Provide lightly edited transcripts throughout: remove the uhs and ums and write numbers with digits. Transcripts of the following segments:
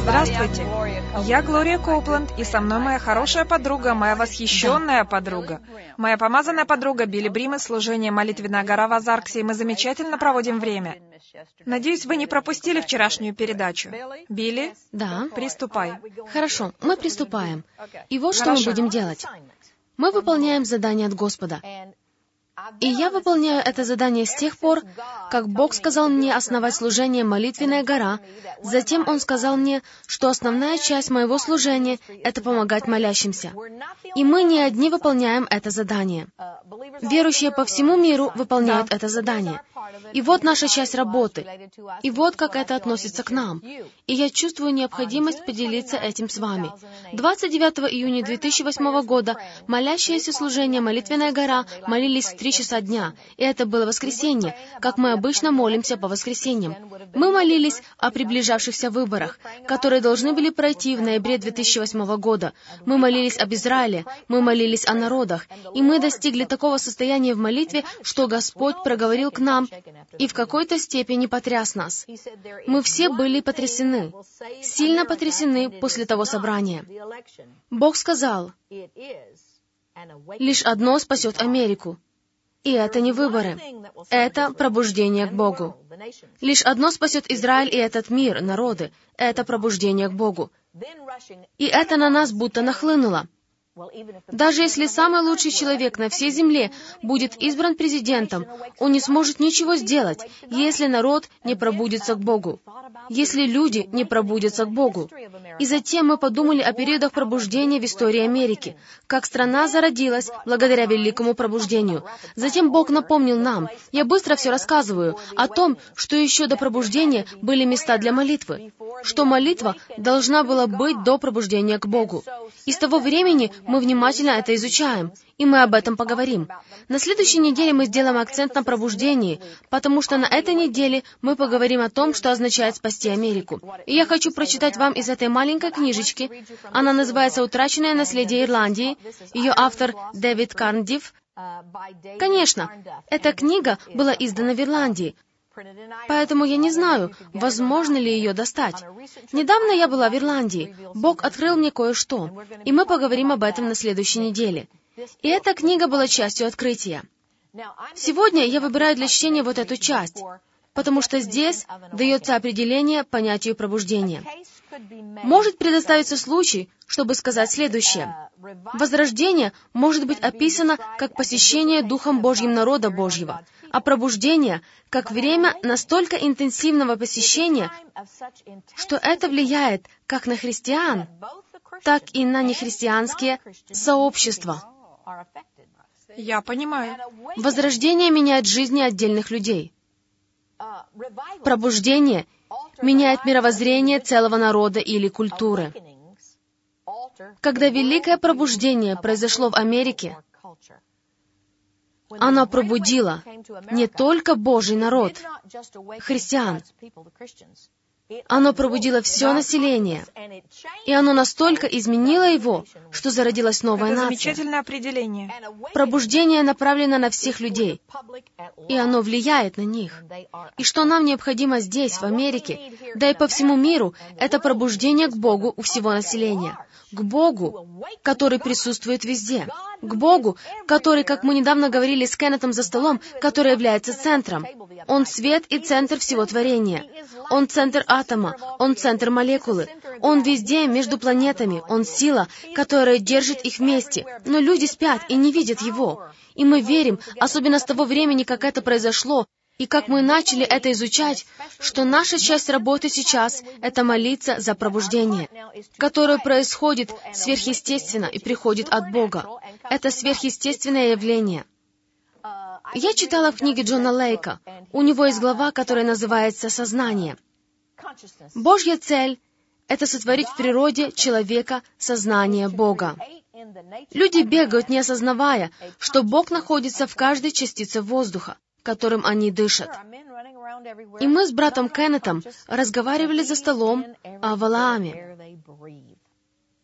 Здравствуйте, я Глория Коупленд, и со мной моя хорошая подруга, моя восхищенная подруга, моя помазанная подруга Билли Брим из служения «Молитвенная гора» в Озарксе, и мы замечательно проводим время. Надеюсь, вы не пропустили вчерашнюю передачу. Билли? Да. Приступай. Хорошо, мы приступаем. И вот что мы будем делать. Мы выполняем задание от Господа. И я выполняю это задание с тех пор, как Бог сказал мне основать служение «Молитвенная гора». Затем Он сказал мне, что основная часть моего служения — это помогать молящимся. И мы не одни выполняем это задание. Верующие по всему миру выполняют это задание. И вот наша часть работы. И вот как это относится к нам. И я чувствую необходимость поделиться этим с вами. 29 июня 2008 года молящиеся служение «Молитвенная гора» молились в 3 часа дня. И это было воскресенье, как мы обычно молимся по воскресеньям. Мы молились о приближавшихся выборах, которые должны были пройти в ноябре 2008 года. Мы молились об Израиле, мы молились о народах. И мы достигли такого состояния в молитве, что Господь проговорил к нам и в какой-то степени потряс нас. Мы все были потрясены, сильно потрясены после того собрания. Бог сказал, лишь одно спасет Америку. И это не выборы. Это пробуждение к Богу. Лишь одно спасет Израиль и этот мир, народы. Это пробуждение к Богу. И это на нас будто нахлынуло. Даже если самый лучший человек на всей земле будет избран президентом, он не сможет ничего сделать, если народ не пробудится к Богу, если люди не пробудятся к Богу. И затем мы подумали о периодах пробуждения в истории Америки, как страна зародилась благодаря великому пробуждению. Затем Бог напомнил нам, я быстро все рассказываю, о том, что еще до пробуждения были места для молитвы, что молитва должна была быть до пробуждения к Богу. И с того времени мы внимательно это изучаем, и мы об этом поговорим. На следующей неделе мы сделаем акцент на пробуждении, потому что на этой неделе мы поговорим о том, что означает спасти Америку. И я хочу прочитать вам из этой маленькой книжечки. Она называется «Утраченное наследие Ирландии». Ее автор Дэвид Карндифф. Конечно, эта книга была издана в Ирландии, поэтому я не знаю, возможно ли ее достать. Недавно я была в Ирландии. Бог открыл мне кое-что, и мы поговорим об этом на следующей неделе. И эта книга была частью открытия. Сегодня я выбираю для чтения вот эту часть, потому что здесь дается определение понятию пробуждения. Может предоставиться случай, чтобы сказать следующее. Возрождение может быть описано как посещение Духом Божьим народа Божьего, а пробуждение как время настолько интенсивного посещения, что это влияет как на христиан, так и на нехристианские сообщества. Я понимаю. Возрождение меняет жизни отдельных людей. Пробуждение меняет мировоззрение целого народа или культуры. Когда Великое Пробуждение произошло в Америке, оно пробудило не только Божий народ, христиан. Оно пробудило все население, и оно настолько изменило его, что зародилась новая Это нация. замечательное определение. Пробуждение направлено на всех людей, и оно влияет на них. И что нам необходимо здесь, в Америке, да и по всему миру, это пробуждение к Богу у всего населения. К Богу, который присутствует везде. К Богу, который, как мы недавно говорили с Кеннетом за столом, который является центром. Он свет и центр всего творения. Он центр атома, Он центр молекулы. Он везде, между планетами. Он сила, которая держит их вместе. Но люди спят и не видят Его. И мы верим, особенно с того времени, как это произошло, и как мы начали это изучать, что наша часть работы сейчас — это молиться за пробуждение, которое происходит сверхъестественно и приходит от Бога. Это сверхъестественное явление. Я читала в книге Джона Лейка. У него есть глава, которая называется «Сознание». Божья цель — это сотворить в природе человека сознание Бога. Люди бегают, не осознавая, что Бог находится в каждой частице воздуха, которым они дышат. И мы с братом Кеннетом разговаривали за столом о Валааме.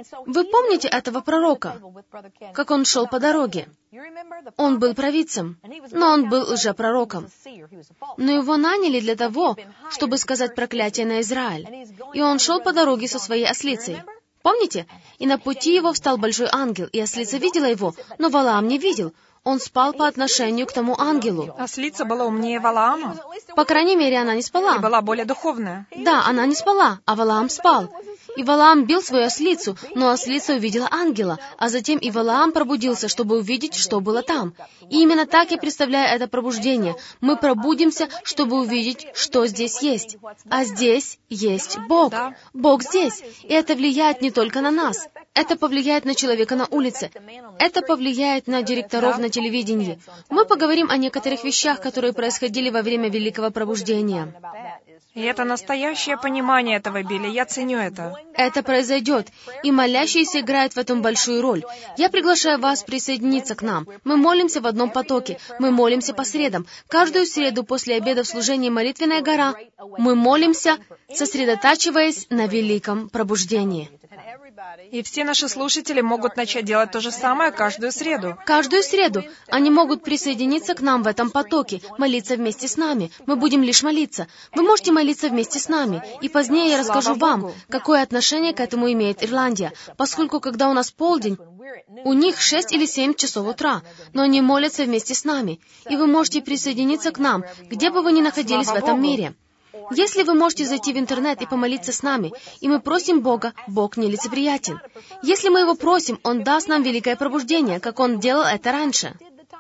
Вы помните этого пророка, как он шел по дороге? Он был провидцем, но он был лжепророком. Но его наняли для того, чтобы сказать проклятие на Израиль. И он шел по дороге со своей ослицей. Помните? И на пути его встал большой ангел, и ослица видела его, но Валаам не видел. Он спал по отношению к тому ангелу. Ослица была умнее Валаама. По крайней мере, она не спала. И была более духовная. Да, она не спала, а Валаам спал. И Валаам бил свою ослицу, но ослица увидела ангела, а затем и Валаам пробудился, чтобы увидеть, что было там. И именно так я представляю это пробуждение. Мы пробудимся, чтобы увидеть, что здесь есть. А здесь есть Бог. Да. Бог здесь. И это влияет не только на нас. Это повлияет на человека на улице. Это повлияет на директоров на телевидении. Мы поговорим о некоторых вещах, которые происходили во время Великого Пробуждения. И это настоящее понимание этого, Билли. Я ценю это. Это произойдет, и молящиеся играют в этом большую роль. Я приглашаю вас присоединиться к нам. Мы молимся в одном потоке. Мы молимся по средам. Каждую среду после обеда в служении «Молитвенная гора» мы молимся, сосредотачиваясь на Великом Пробуждении. И все наши слушатели могут начать делать то же самое каждую среду. Каждую среду они могут присоединиться к нам в этом потоке, молиться вместе с нами. Мы будем лишь молиться. Вы можете молиться вместе с нами. И позднее я расскажу вам, какое отношение к этому имеет Ирландия, поскольку когда у нас полдень, у них 6 или 7 часов утра, но они молятся вместе с нами. И вы можете присоединиться к нам, где бы вы ни находились в этом мире. Если вы можете зайти в интернет и помолиться с нами, и мы просим Бога, Бог нелицеприятен. Если мы Его просим, Он даст нам великое пробуждение, как Он делал это раньше.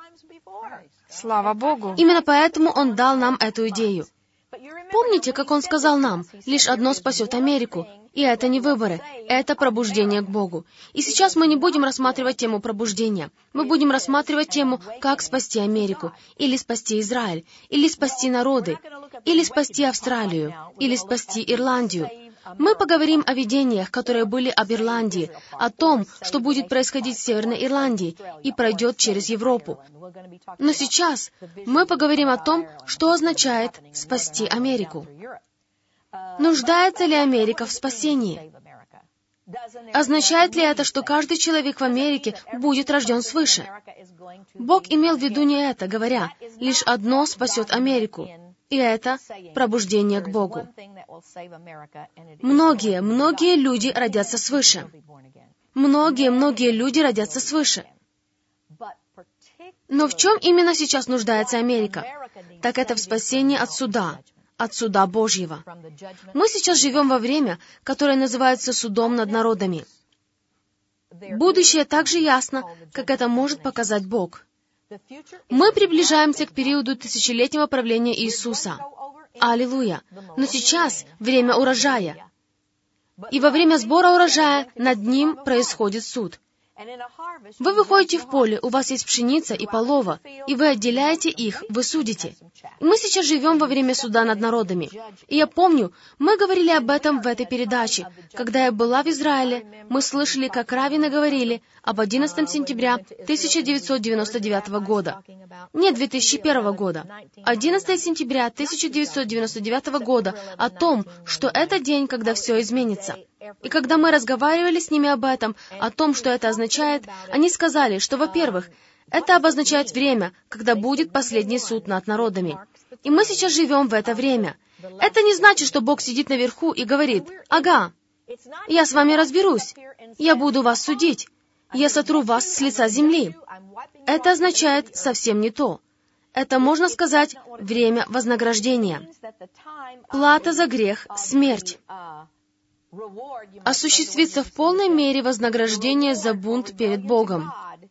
Слава Богу. Именно поэтому Он дал нам эту идею. Помните, как Он сказал нам, лишь одно спасет Америку, и это не выборы, это пробуждение к Богу. И сейчас мы не будем рассматривать тему пробуждения. Мы будем рассматривать тему, как спасти Америку, или спасти Израиль, или спасти народы, или спасти Австралию, или спасти Ирландию. Мы поговорим о видениях, которые были об Ирландии, о том, что будет происходить в Северной Ирландии и пройдет через Европу. Но сейчас мы поговорим о том, что означает спасти Америку. Нуждается ли Америка в спасении? Означает ли это, что каждый человек в Америке будет рожден свыше? Бог имел в виду не это, говоря, лишь одно спасет Америку. И это пробуждение к Богу. Многие люди родятся свыше. Многие люди родятся свыше. Но в чем именно сейчас нуждается Америка? Так это в спасении от суда Божьего. Мы сейчас живем во время, которое называется судом над народами. Будущее так же ясно, как это может показать Бог. Мы приближаемся к периоду тысячелетнего правления Иисуса. Аллилуйя! Но сейчас время урожая. И во время сбора урожая над ним происходит суд. Вы выходите в поле, у вас есть пшеница и полова, и вы отделяете их, вы судите. И мы сейчас живем во время суда над народами. И я помню, мы говорили об этом в этой передаче. Когда я была в Израиле, мы слышали, как раввины говорили об 11 сентября 1999 года. Не 2001 года. 11 сентября 1999 года о том, что это день, когда все изменится. И когда мы разговаривали с ними об этом, о том, что это означает, они сказали, что, во-первых, это обозначает время, когда будет последний суд над народами. И мы сейчас живем в это время. Это не значит, что Бог сидит наверху и говорит, «Ага, я с вами разберусь, я буду вас судить, я сотру вас с лица земли». Это означает совсем не то. Это, можно сказать, время вознаграждения. Плата за грех — смерть. Осуществится в полной мере вознаграждение за бунт перед Богом.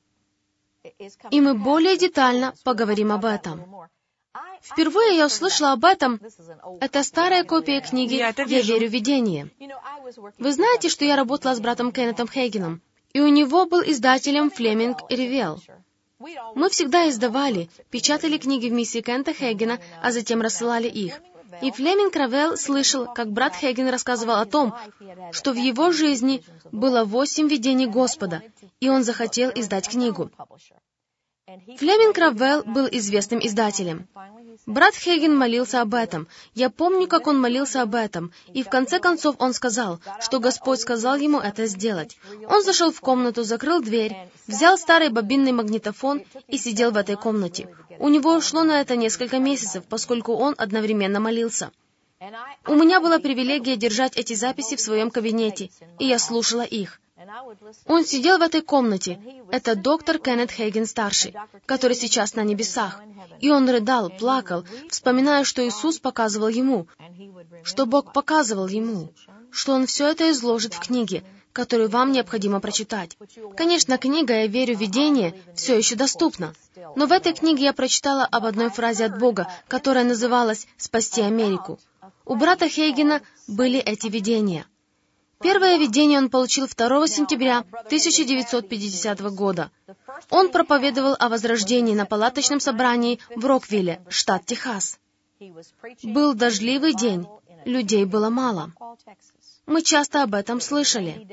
И мы более детально поговорим об этом. Впервые я услышала об этом. Это старая копия книги «Я верю в видение». Вы знаете, что я работала с братом Кеннетом Хейгеном, и у него был издателем Флеминг и Ревел. Мы всегда издавали, печатали книги в миссии Кеннета Хейгена, а затем рассылали их. И Флеминг Равелл слышал, как брат Хейген рассказывал о том, что в его жизни было 8 видений Господа, и он захотел издать книгу. Флеминг Раввелл был известным издателем. Брат Хейген молился об этом. Я помню, как он молился об этом, и в конце концов он сказал, что Господь сказал ему это сделать. Он зашел в комнату, закрыл дверь, взял старый бобинный магнитофон и сидел в этой комнате. У него ушло на это несколько месяцев, поскольку он одновременно молился. У меня была привилегия держать эти записи в своем кабинете, и я слушала их. Он сидел в этой комнате. Это доктор Кеннет Хейген-старший, который сейчас на небесах. И он рыдал, плакал, вспоминая, что Иисус показывал ему, что Бог показывал ему, что Он все это изложит в книге, которую вам необходимо прочитать. Конечно, книга «Я верю в видение» все еще доступна. Но в этой книге я прочитала об одной фразе от Бога, которая называлась «Спасти Америку». У брата Хейгена были эти видения. Первое видение он получил 2 сентября 1950 года. Он проповедовал о возрождении на палаточном собрании в Роквилле, штат Техас. Был дождливый день, людей было мало. Мы часто об этом слышали.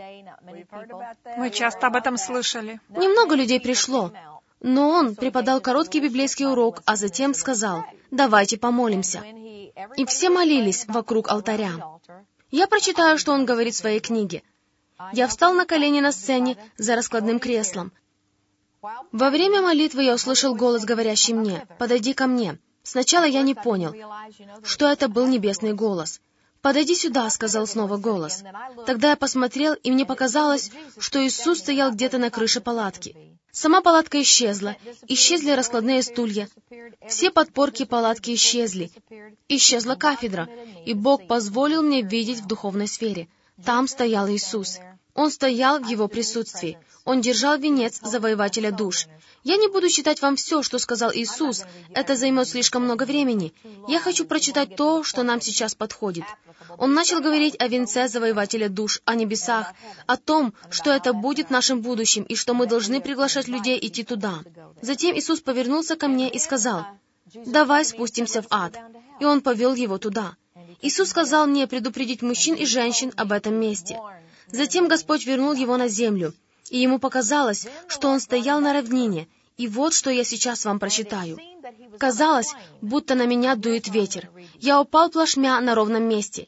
Немного людей пришло, но он преподал короткий библейский урок, а затем сказал: «Давайте помолимся». И все молились вокруг алтаря. Я прочитаю, что он говорит в своей книге. Я встал на колени на сцене за раскладным креслом. Во время молитвы я услышал голос, говорящий мне: «Подойди ко мне». Сначала я не понял, что это был небесный голос. «Подойди сюда», — сказал снова голос. Тогда я посмотрел, и мне показалось, что Иисус стоял где-то на крыше палатки. Сама палатка исчезла, исчезли раскладные стулья, все подпорки палатки исчезли, исчезла кафедра, и Бог позволил мне видеть в духовной сфере. Там стоял Иисус. Он стоял в Его присутствии. Он держал венец завоевателя душ. Я не буду читать вам все, что сказал Иисус, это займет слишком много времени. Я хочу прочитать то, что нам сейчас подходит. Он начал говорить о венце завоевателя душ, о небесах, о том, что это будет нашим будущим, и что мы должны приглашать людей идти туда. Затем Иисус повернулся ко мне и сказал: «Давай спустимся в ад». И Он повел его туда. Иисус сказал мне предупредить мужчин и женщин об этом месте. Затем Господь вернул его на землю, и ему показалось, что он стоял на равнине, и вот что я сейчас вам прочитаю. Казалось, будто на меня дует ветер. Я упал плашмя на ровном месте.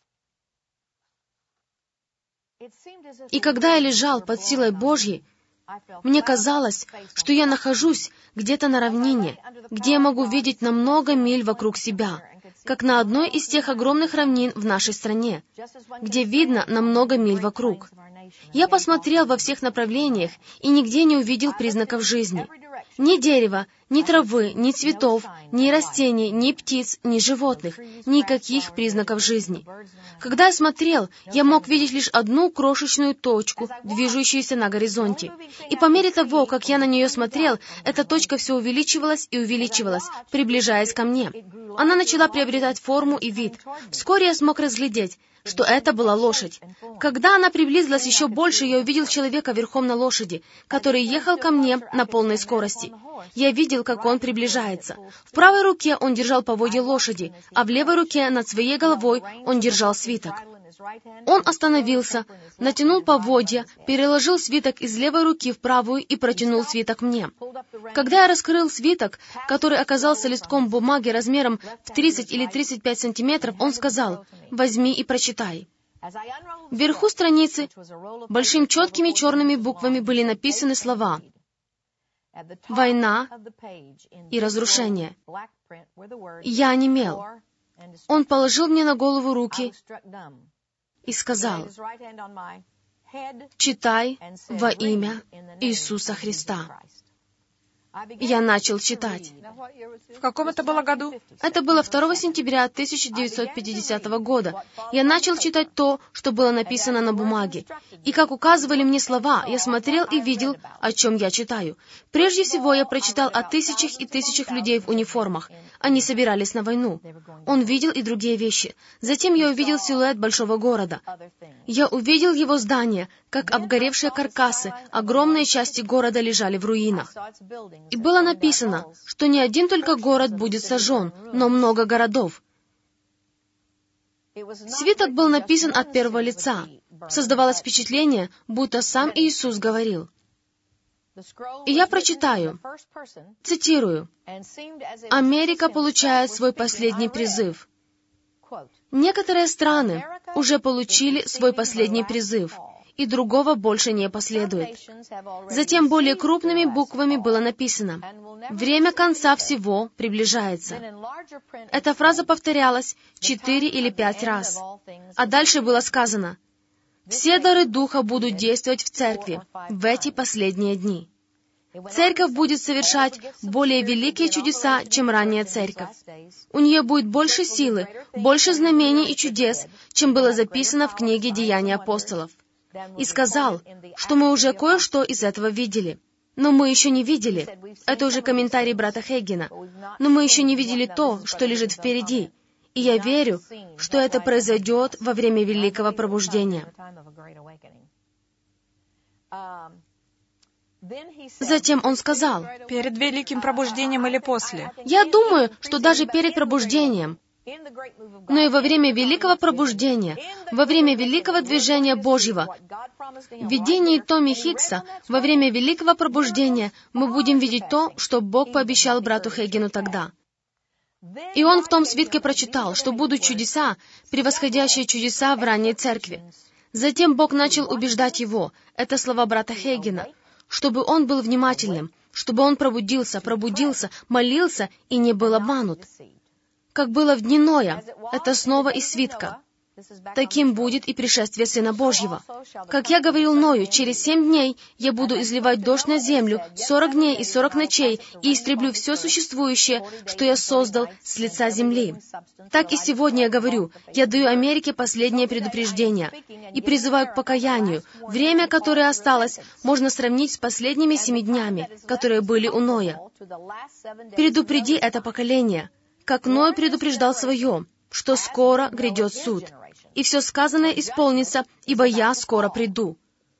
И когда я лежал под силой Божьей, мне казалось, что я нахожусь где-то на равнине, где я могу видеть на много миль вокруг себя, как на одной из тех огромных равнин в нашей стране, где видно на много миль вокруг. Я посмотрел во всех направлениях и нигде не увидел признаков жизни. Ни дерева, ни травы, ни цветов, ни растений, ни птиц, ни животных, никаких признаков жизни. Когда я смотрел, я мог видеть лишь одну крошечную точку, движущуюся на горизонте. И по мере того, как я на нее смотрел, эта точка все увеличивалась и увеличивалась, приближаясь ко мне. Она начала приобретать форму и вид. Вскоре я смог разглядеть, что это была лошадь. Когда она приблизилась еще больше, я увидел человека верхом на лошади, который ехал ко мне на полной скорости. Я видел, как он приближается. В правой руке он держал поводья лошади, а в левой руке над своей головой он держал свиток. Он остановился, натянул поводья, переложил свиток из левой руки в правую и протянул свиток мне. Когда я раскрыл свиток, который оказался листком бумаги размером в 30 или 35 сантиметров, он сказал: «Возьми и прочитай». Вверху страницы большими четкими черными буквами были написаны слова «Война» и «Разрушение». Я онемел. Он положил мне на голову руки и сказал: «Читай во имя Иисуса Христа». Я начал читать. В каком это было году? Это было 2 сентября 1950 года. Я начал читать то, что было написано на бумаге. И как указывали мне слова, я смотрел и видел, о чем я читаю. Прежде всего, я прочитал о тысячах и тысячах людей в униформах. Они собирались на войну. Он видел и другие вещи. Затем я увидел силуэт большого города. Я увидел его здания, как обгоревшие каркасы, огромные части города лежали в руинах. И было написано, что не один только город будет сожжен, но много городов. Свиток был написан от первого лица. Создавалось впечатление, будто сам Иисус говорил. И я прочитаю, цитирую, «Америка получает свой последний призыв. Некоторые страны уже получили свой последний призыв, и другого больше не последует». Затем более крупными буквами было написано, «Время конца всего приближается». Эта фраза повторялась 4 или 5 раз. А дальше было сказано, «Все дары Духа будут действовать в церкви в эти последние дни». Церковь будет совершать более великие чудеса, чем ранняя церковь. У нее будет больше силы, больше знамений и чудес, чем было записано в книге «Деяния апостолов». И сказал, что мы уже кое-что из этого видели. Но мы еще не видели. Это уже комментарий брата Хейгена. Но мы еще не видели то, что лежит впереди. И я верю, что это произойдет во время Великого Пробуждения. Затем он сказал, перед Великим Пробуждением или после? Я думаю, что даже перед Пробуждением. Но и во время Великого Пробуждения, во время Великого Движения Божьего, в видении Томми Хиггса, во время Великого Пробуждения мы будем видеть то, что Бог пообещал брату Хейгену тогда. И он в том свитке прочитал, что будут чудеса, превосходящие чудеса в ранней церкви. Затем Бог начал убеждать его, это слова брата Хейгена, чтобы он был внимательным, чтобы он пробудился, молился и не был обманут. Как было в дни Ноя, это снова из свитка. Таким будет и пришествие Сына Божьего. Как я говорил Ною, через 7 дней я буду изливать дождь на землю 40 дней и 40 ночей и истреблю все существующее, что я создал с лица земли. Так и сегодня я говорю, я даю Америке последнее предупреждение и призываю к покаянию. Время, которое осталось, можно сравнить с последними 7 днями, которые были у Ноя. Предупреди это поколение, как Ной предупреждал свое, что скоро грядет суд. И все сказанное исполнится, ибо я скоро приду.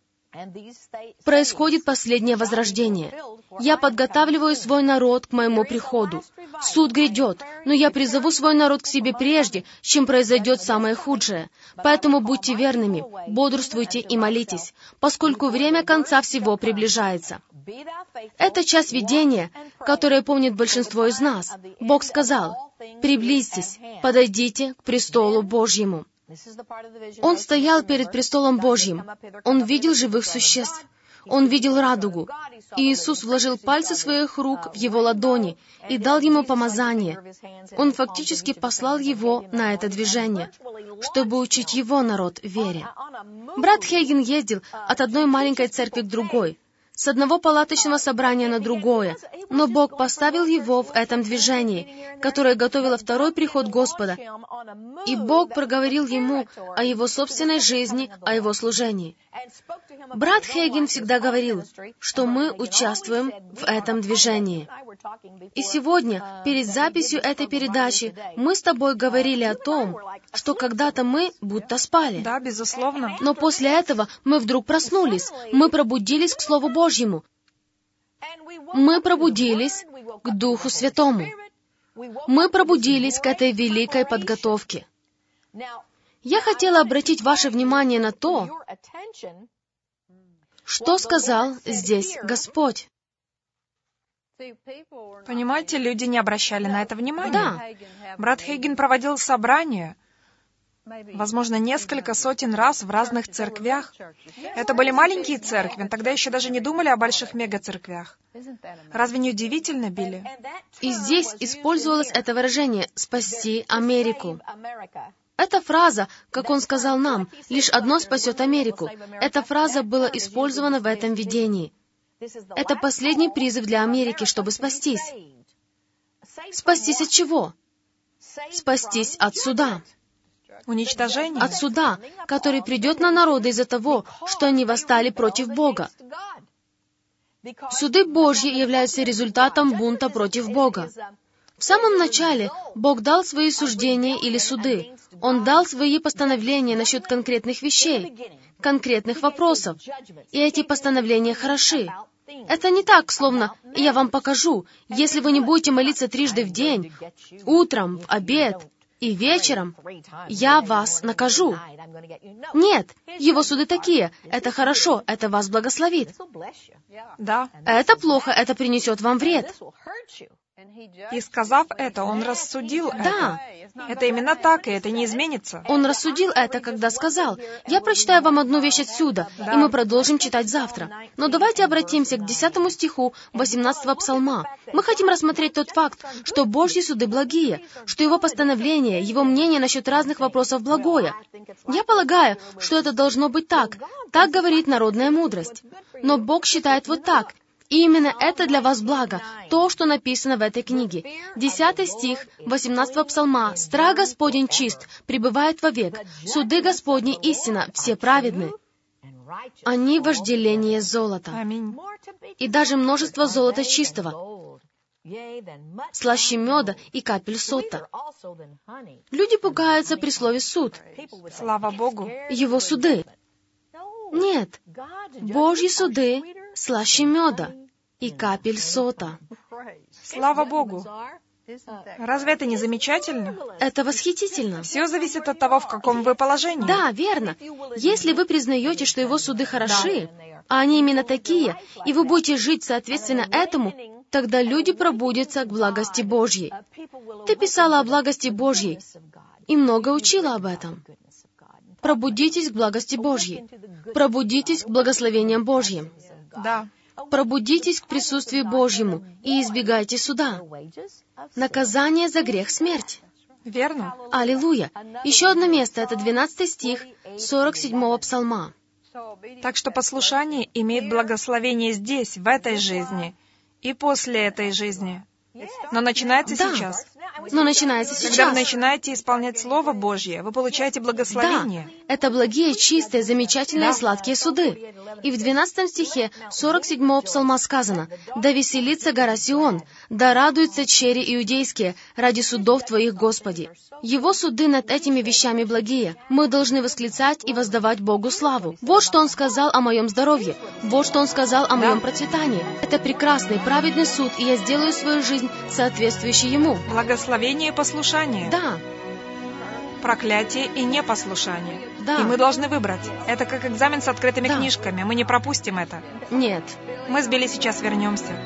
Происходит последнее возрождение. Я подготавливаю свой народ к моему приходу. Суд грядет, но я призову свой народ к себе прежде, чем произойдет самое худшее. Поэтому будьте верными, бодрствуйте и молитесь, поскольку время конца всего приближается. Это часть видения, которое помнит большинство из нас. Бог сказал, «Приблизьтесь, подойдите к престолу Божьему». Он стоял перед престолом Божьим. Он видел живых существ. Он видел радугу. И Иисус вложил пальцы своих рук в его ладони и дал ему помазание. Он фактически послал его на это движение, чтобы учить его народ вере. Брат Хейген ездил от одной маленькой церкви к другой, с одного палаточного собрания на другое, но Бог поставил его в этом движении, которое готовило второй приход Господа, и Бог проговорил ему о его собственной жизни, о его служении. Брат Хейген всегда говорил, что мы участвуем в этом движении. И сегодня, перед записью этой передачи, мы с тобой говорили о том, что когда-то мы будто спали. Да, безусловно. Но после этого мы вдруг проснулись, мы пробудились к Слову Божьему. Мы пробудились к Духу Святому. Мы пробудились к этой великой подготовке. Я хотела обратить ваше внимание на то, что сказал здесь Господь. Понимаете, люди не обращали на это внимания. Да. Брат Хейген проводил собрания, возможно, несколько сотен раз в разных церквях. Это были маленькие церкви, тогда еще даже не думали о больших мегацерквях. Разве не удивительно, Билли? И здесь использовалось это выражение «спасти Америку». Эта фраза, как он сказал нам, «лишь одно спасет Америку». Эта фраза была использована в этом видении. Это последний призыв для Америки, чтобы спастись. Спастись от чего? Спастись от суда. Уничтожение. От суда, который придет на народы из-за того, что они восстали против Бога. Суды Божьи являются результатом бунта против Бога. В самом начале Бог дал свои суждения или суды. Он дал свои постановления насчет конкретных вещей, конкретных вопросов. И эти постановления хороши. Это не так, словно «я вам покажу, если вы не будете молиться 3 в день, утром, в обед, и вечером я вас накажу. Нет, его суды такие. Это хорошо, это вас благословит. Да. Это плохо, это принесет вам вред. И сказав это, он рассудил Да. это. Это именно так, и это не изменится. Он рассудил это, когда сказал: «Я прочитаю вам одну вещь отсюда, и мы продолжим читать завтра». Но давайте обратимся к 10 стиху 18 псалма. Мы хотим рассмотреть тот факт, что Божьи суды благие, что Его постановление, Его мнение насчет разных вопросов благое. Я полагаю, что это должно быть так. Так говорит народная мудрость. Но Бог считает вот так. И именно это для вас благо, то, что написано в этой книге. 10 стих 18 псалма. «Страх Господень чист, пребывает вовек. Суды Господни истина, все праведны. Они вожделение золота». Аминь. И даже множество золота чистого, слаще меда и капель сота. Люди пугаются при слове «суд». Слава Богу. Его суды. Нет, Божьи суды слаще меда и капель сота. Слава Богу. Разве это не замечательно? Это восхитительно. Все зависит от того, в каком вы положении. Да, верно. Если вы признаете, что Его суды хороши, а они именно такие, и вы будете жить соответственно этому, тогда люди пробудятся к благости Божьей. Ты писала о благости Божьей и много учила об этом. Пробудитесь к благости Божьей. Пробудитесь к благословениям Божьим. Да. Пробудитесь к присутствию Божьему и избегайте суда. Наказание за грех — смерть. Верно. Аллилуйя. Еще одно место — это 12 стих 47 псалма. Так что послушание имеет благословение здесь, в этой жизни, и после этой жизни. Но начинается Да. сейчас. Но начинается Когда сейчас. вы начинаете исполнять Слово Божье, вы получаете Да, благословение. это благие, чистые, замечательные, сладкие суды. И в 12 стихе 47 псалма сказано: «Да веселится гора Сион, да радуются чери иудейские ради судов Твоих, Господи». Его суды над этими вещами благие. Мы должны восклицать и воздавать Богу славу. Вот что Он сказал о моем здоровье. Вот что Он сказал о моем процветании. Это прекрасный, праведный суд, и я сделаю свою жизнь соответствующей Ему. Благословение и послушание. Да, Проклятие и непослушание. Да. И мы должны выбрать. Это как экзамен с открытыми Да. книжками. Мы не пропустим это. нет. Мы с Билли сейчас вернемся.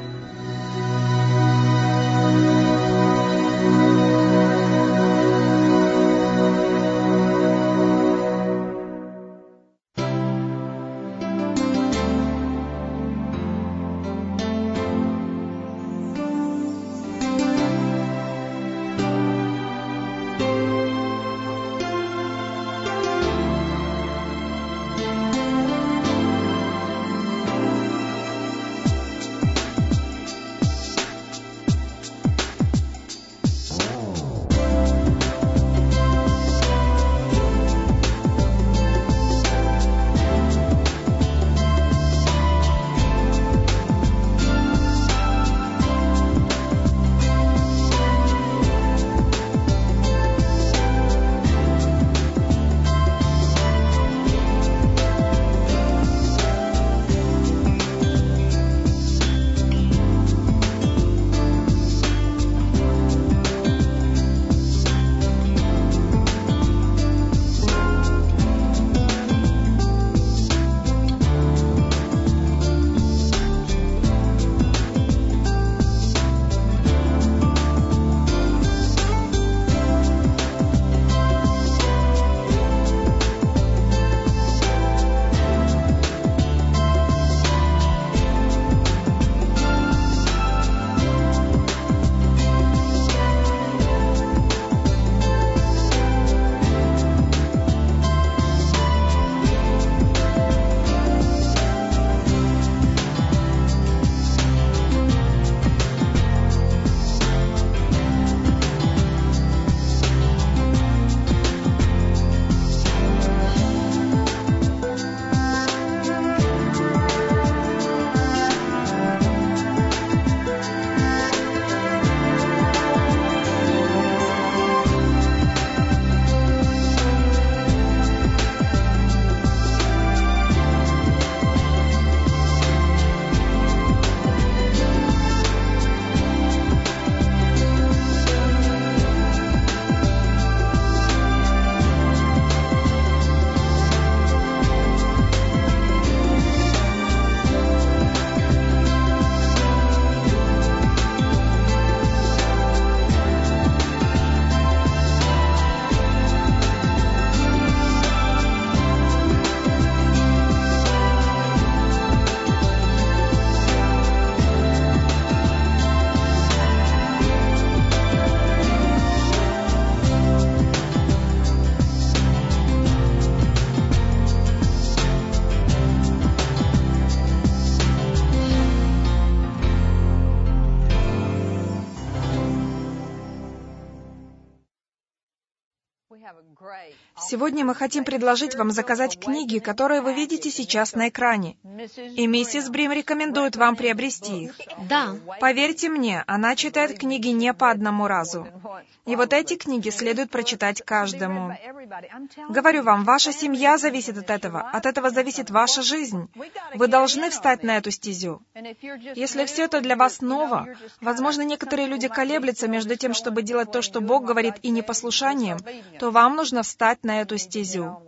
Сегодня мы хотим предложить вам заказать книги, которые вы видите сейчас на экране. И миссис Брим рекомендует вам приобрести их. Да. Поверьте мне, она читает книги не по одному разу. И вот эти книги следует прочитать каждому. Говорю вам, ваша семья зависит от этого зависит ваша жизнь. Вы должны встать на эту стезю. Если все это для вас ново, возможно, некоторые люди колеблются между тем, чтобы делать то, что Бог говорит, и непослушанием, то вам нужно встать на эту стезю.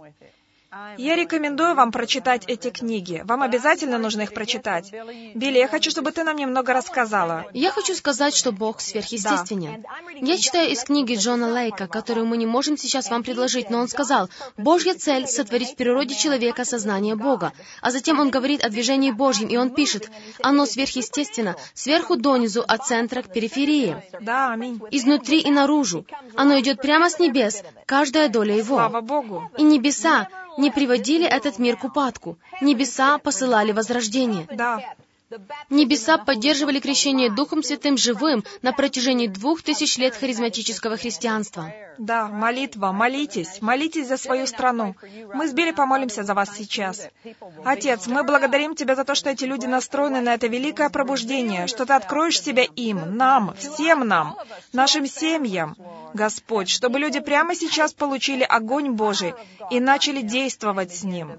Я рекомендую вам прочитать эти книги. Вам обязательно нужно их прочитать. Билли, я хочу, чтобы ты нам немного рассказала. Я хочу сказать, что Бог сверхъестественен. Я читаю из книги Джона Лейка, которую мы не можем сейчас вам предложить, но он сказал, Божья цель — сотворить в природе человека сознание Бога. А затем он говорит о движении Божьем, и он пишет, оно сверхъестественно, сверху донизу, от центра к периферии. Да, аминь. Изнутри и наружу. Оно идет прямо с небес, каждая доля его. Слава Богу. И небеса не приводили этот мир к упадку. Небеса посылали возрождение. Да. Небеса поддерживали крещение Духом Святым живым на протяжении 2000 лет харизматического христианства. Да, молитва, молитесь за свою страну. Мы с Билли помолимся за вас сейчас. Отец, мы благодарим Тебя за то, что эти люди настроены на это великое пробуждение, что Ты откроешь себя им, нам, всем нам, нашим семьям, Господь, чтобы люди прямо сейчас получили огонь Божий и начали действовать с ним.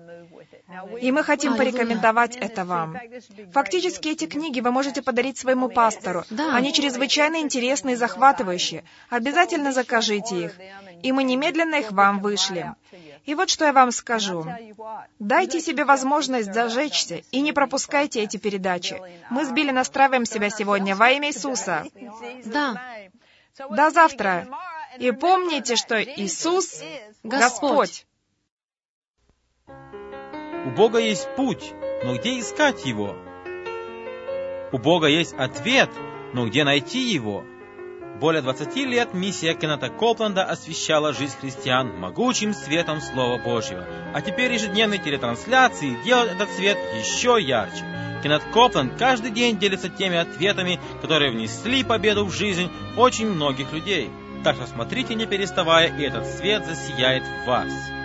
И мы хотим порекомендовать это вам. Фактически, эти книги вы можете подарить своему пастору. Да. Они чрезвычайно интересные и захватывающие. Обязательно закажите их. И мы немедленно их вам вышлем. И вот что я вам скажу. Дайте себе возможность зажечься и не пропускайте эти передачи. Мы с Билли настраиваем себя сегодня во имя Иисуса. Да. До завтра. И помните, что Иисус — Господь. У Бога есть путь, но где искать его? У Бога есть ответ, но где найти его? Более 20 лет миссия Кеннета Коупленда освещала жизнь христиан могучим светом Слова Божьего. А теперь ежедневные телетрансляции делают этот свет еще ярче. Кеннет Коупленд каждый день делится теми ответами, которые внесли победу в жизнь очень многих людей. Так что смотрите, не переставая, и этот свет засияет в вас.